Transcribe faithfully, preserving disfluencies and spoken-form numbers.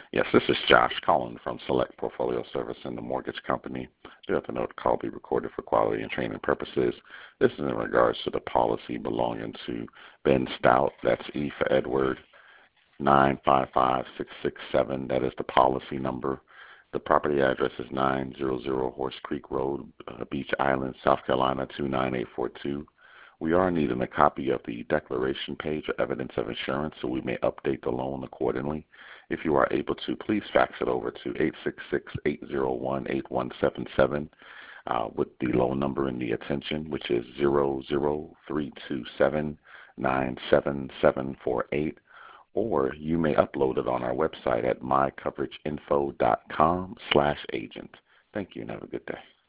Yes, this is Josh calling from Select Portfolio Service in the Mortgage Company. Do have to note the call be recorded for quality and training purposes. This is in regards to the policy belonging to Ben Stout. That's E for Edward, nine five five six six seven. That is the policy number. The property address is nine hundred Horse Creek Road, uh, Beach Island, South Carolina two nine eight four two. We are needing a copy of the declaration page or evidence of insurance so we may update the loan accordingly. If you are able to, please fax it over to eight six six, eight zero one, eight one seven seven uh, with the loan number in the attention, which is zero zero three two seven, nine seven seven four eight. Or you may upload it on our website at my coverage info dot com slash agent. Thank you and have a good day.